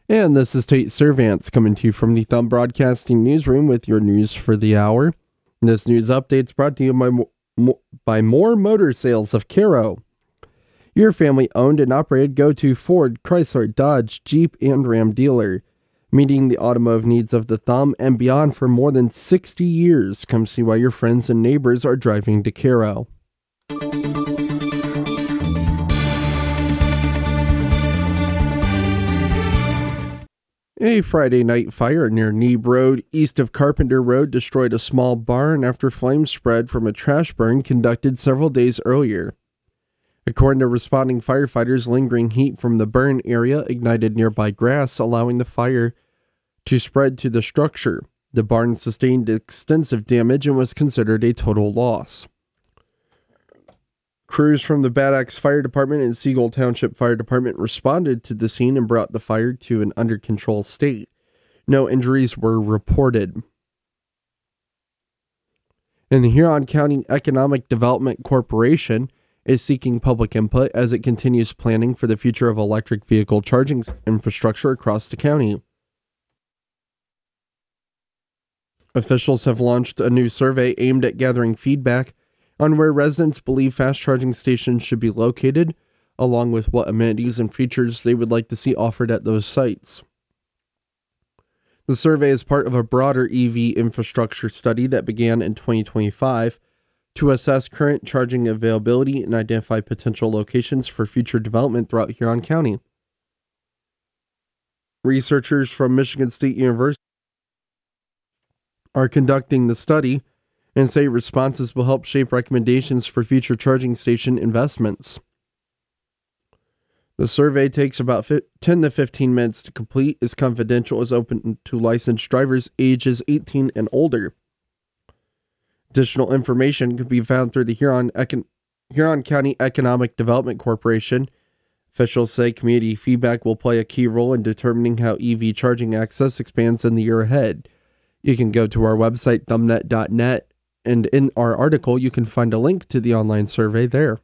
And this is Tate Servants coming to you from the Thumb Broadcasting Newsroom with your news for the hour. This news update is brought to you by More Motor Sales of Caro. Your family-owned and operated go-to Ford, Chrysler, Dodge, Jeep, and Ram dealer. Meeting the automotive needs of the Thumb and beyond for more than 60 years. Come see why your friends and neighbors are driving to Caro. A Friday night fire near Neeb Road, east of Carpenter Road, destroyed a small barn after flames spread from a trash burn conducted several days earlier. According to responding firefighters, lingering heat from the burn area ignited nearby grass, allowing the fire to spread to the structure. The barn sustained extensive damage and was considered a total loss. Crews from the Bad Axe Fire Department and Siegel Township Fire Department responded to the scene and brought the fire to an under control state. No injuries were reported. And the Huron County Economic Development Corporation is seeking public input as it continues planning for the future of electric vehicle charging infrastructure across the county. Officials have launched a new survey aimed at gathering feedback on where residents believe fast charging stations should be located, along with what amenities and features they would like to see offered at those sites. The survey is part of a broader EV infrastructure study that began in 2025 to assess current charging availability and identify potential locations for future development throughout Huron County. Researchers from Michigan State University are conducting the study and say responses will help shape recommendations for future charging station investments. The survey takes about 10 to 15 minutes to complete, is confidential, is open to licensed drivers ages 18 and older. Additional information can be found through the Huron County Economic Development Corporation. Officials say community feedback will play a key role in determining how EV charging access expands in the year ahead. You can go to our website, thumbnet.net, and in our article, you can find a link to the online survey there.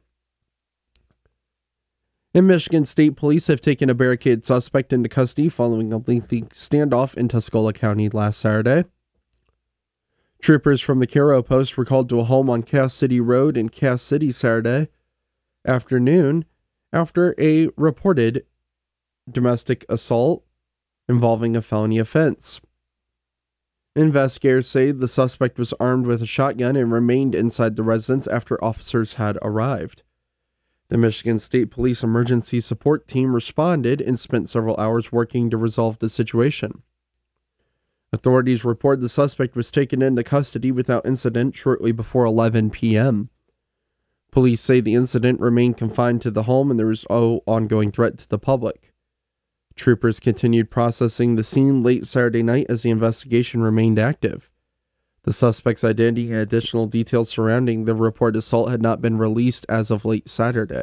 And Michigan State Police have taken a barricaded suspect into custody following a lengthy standoff in Tuscola County last Saturday. Troopers from the Caro Post were called to a home on Cass City Road in Cass City Saturday afternoon after a reported domestic assault involving a felony offense. Investigators say the suspect was armed with a shotgun and remained inside the residence after officers had arrived. The Michigan State Police Emergency Support Team responded and spent several hours working to resolve the situation. Authorities report the suspect was taken into custody without incident shortly before 11 p.m. Police say the incident remained confined to the home and there was no ongoing threat to the public. Troopers continued processing the scene late Saturday night as the investigation remained active. The suspect's identity and additional details surrounding the reported assault had not been released as of late Saturday.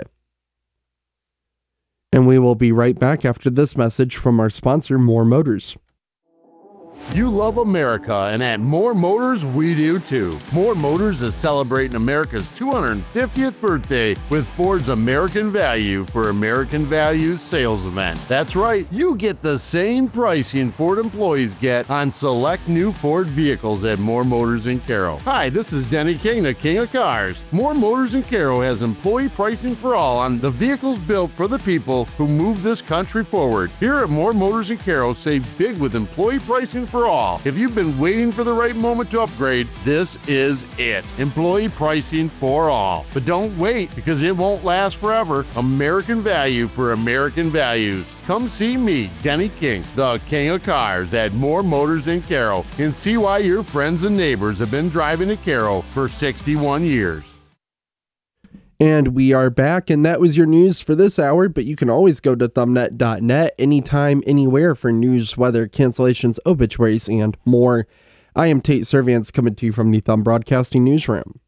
And we will be right back after this message from our sponsor, More Motors. You love America, and at More Motors, we do too. More Motors is celebrating America's 250th birthday with Ford's American Value for American Values sales event. That's right, you get the same pricing Ford employees get on select new Ford vehicles at More Motors in Caro. Hi, this is Denny King, the King of Cars. More Motors in Caro has employee pricing for all on the vehicles built for the people who move this country forward. Here at More Motors in Caro, save big with employee pricing for all. If you've been waiting for the right moment to upgrade, this is it. Employee pricing for all. But don't wait, because it won't last forever. American Value for American Values. Come see me, Denny King, the King of Cars, at More Motors in Caro, and see why your friends and neighbors have been driving to Caro for 61 years. And we are back, and that was your news for this hour, but you can always go to thumbnet.net anytime, anywhere for news, weather, cancellations, obituaries, and more. I am Tate Servants coming to you from the Thumb Broadcasting Newsroom.